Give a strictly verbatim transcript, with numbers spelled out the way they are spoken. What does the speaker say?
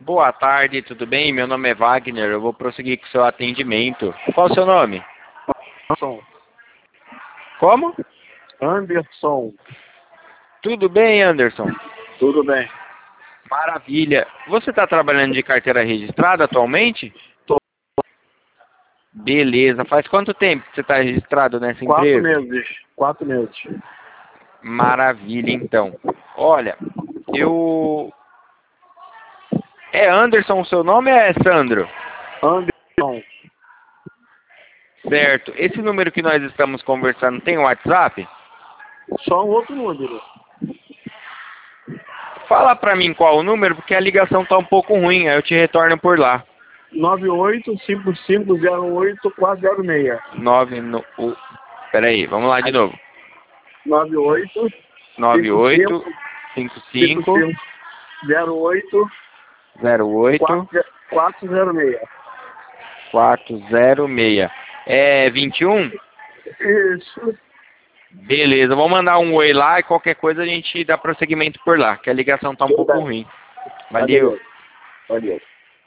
Boa tarde, tudo bem? Meu nome é Wagner, eu vou prosseguir com o seu atendimento. Qual o seu nome? Anderson. Como? Anderson. Tudo bem, Anderson? Tudo bem. Maravilha. Você está trabalhando de carteira registrada atualmente? Tô. Beleza. Faz quanto tempo que você está registrado nessa Quatro empresa? meses. Quatro meses. Maravilha, então. Olha, eu... É Anderson o seu nome ou é Sandro? Anderson. Certo. Esse número que nós estamos conversando tem WhatsApp? Só um outro número. Fala pra mim qual o número, porque a ligação tá um pouco ruim, aí eu te retorno por lá. nove oito cinco cinco zero oito quatro zero seis. nove no... o... Pera aí, vamos lá de novo. nove oito nove oito cinco cinco zero oito zero oito quatro zero seis. quatro zero seis. É vinte e um? Isso. Beleza, vou mandar um oi lá e qualquer coisa a gente dá prosseguimento por lá, que a ligação tá um Tudo pouco bem. ruim. Valeu. Valeu. Valeu.